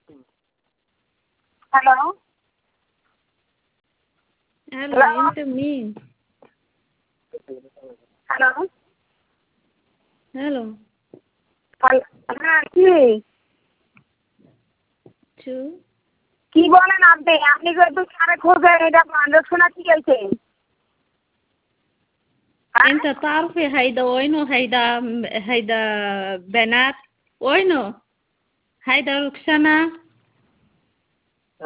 Hello? Hello, أنت مين؟ Hello? Hello. হ্যাঁ কি Chu? কি বলেন আপনি আপনি যে একটু সারে খোঁজেন এটা বান্ধব শোনা কি গেছে أنت تعرفي هيدا وينه هيدا بنات وينه هيدا ركسنا